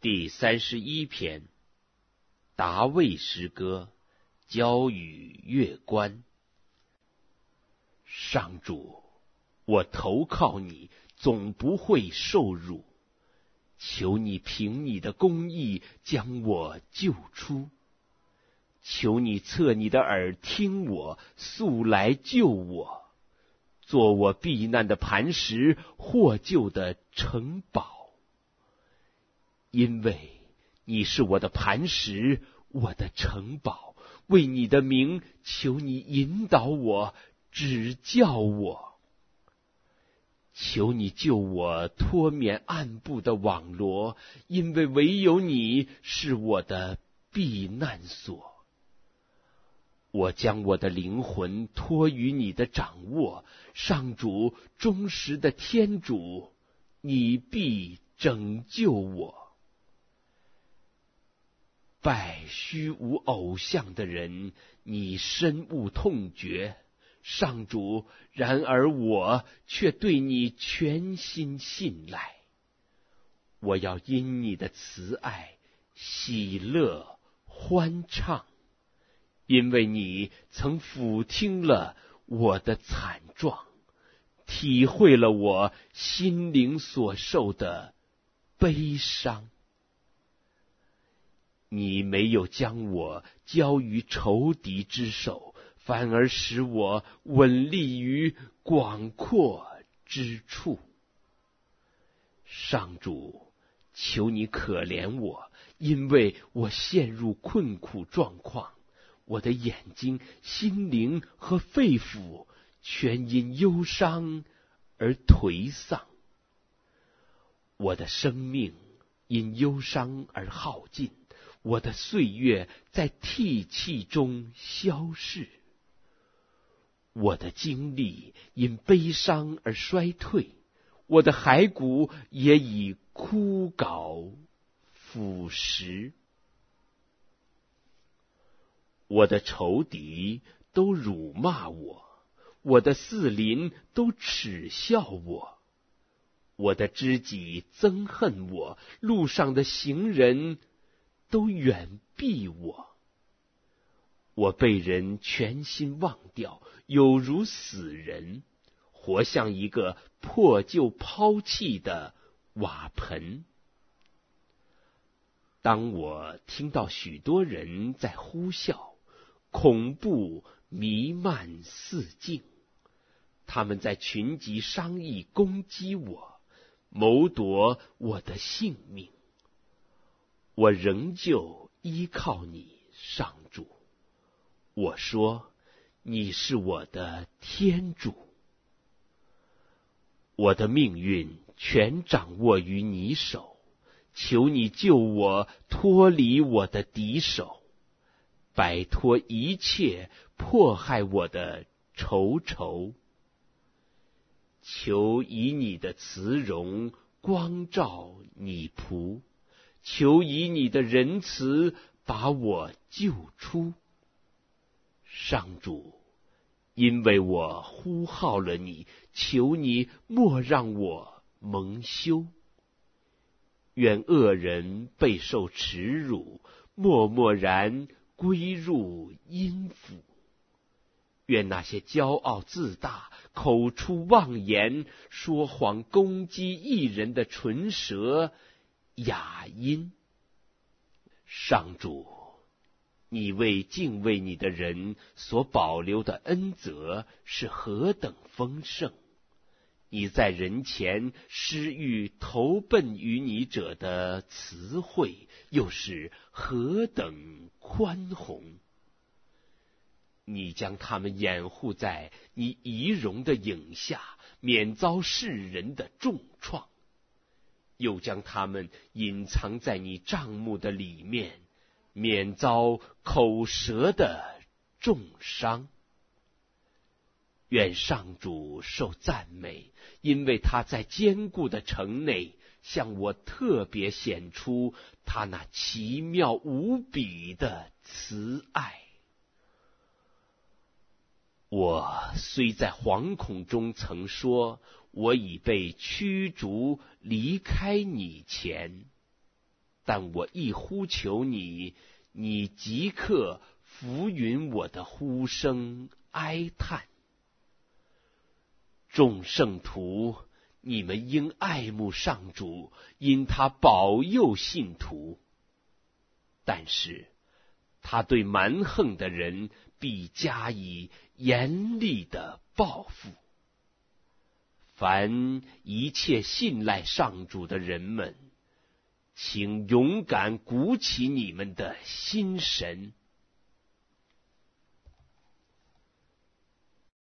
第31篇，达味诗歌，交与乐官。上主，我投靠你，总不会受辱。求你凭你的公义将我救出。求你侧你的耳听我，速来救我，做我避难的磐石，获救的城堡。因为你是我的磐石，我的城堡，为你的名，求你引导我，指教我。求你救我脱免暗部的网罗，因为唯有你是我的避难所。我将我的灵魂托于你的掌握，上主，忠实的天主，你必拯救我。拜虚无偶像的人，你深恶痛绝，上主，然而我却对你全心信赖。我要因你的慈爱喜乐欢唱，因为你曾俯听了我的惨状，体会了我心灵所受的悲伤。你没有将我交于仇敌之手，反而使我稳立于广阔之处。上主，求你可怜我，因为我陷入困苦状况，我的眼睛、心灵和肺腑全因忧伤而颓丧。我的生命因忧伤而耗尽，我的岁月在涕泣中消逝，我的精力因悲伤而衰退，我的骸骨也已枯槁腐蚀。我的仇敌都辱骂我，我的四邻都耻笑我，我的知己憎恨我，路上的行人都远避我。我被人全心忘掉，有如死人，活像一个破旧抛弃的瓦盆。当我听到许多人在呼啸，恐怖弥漫四境，他们在群集商议攻击我，谋夺我的性命。我仍旧依靠你，上主。我说，你是我的天主。我的命运全掌握于你手，求你救我脱离我的敌手，摆脱一切迫害我的仇仇。求以你的慈容光照你仆，求以你的仁慈把我救出。上主，因为我呼号了你，求你莫让我蒙羞。愿恶人备受耻辱，默默然归入阴府。愿那些骄傲自大、口出妄言、说谎攻击义人的唇舌哑音。上主，你为敬畏你的人所保留的恩泽是何等丰盛！你在人前施予投奔于你者的慈惠又是何等宽宏！你将他们掩护在你仪容的影下，免遭世人的重创，又将他们隐藏在你帐幕的里面，免遭口舌的重伤。愿上主受赞美，因为他在坚固的城内向我特别显出他那奇妙无比的慈爱。我虽在惶恐中曾说，我已被驱逐离开你前， 但我一呼求你，你即刻俯允我的呼声哀叹。众圣徒，你们应爱慕上主，因他保佑信徒。但是他对蛮横的人必加以严厉的报复。凡一切信赖上主的人们，请勇敢鼓起你们的心神。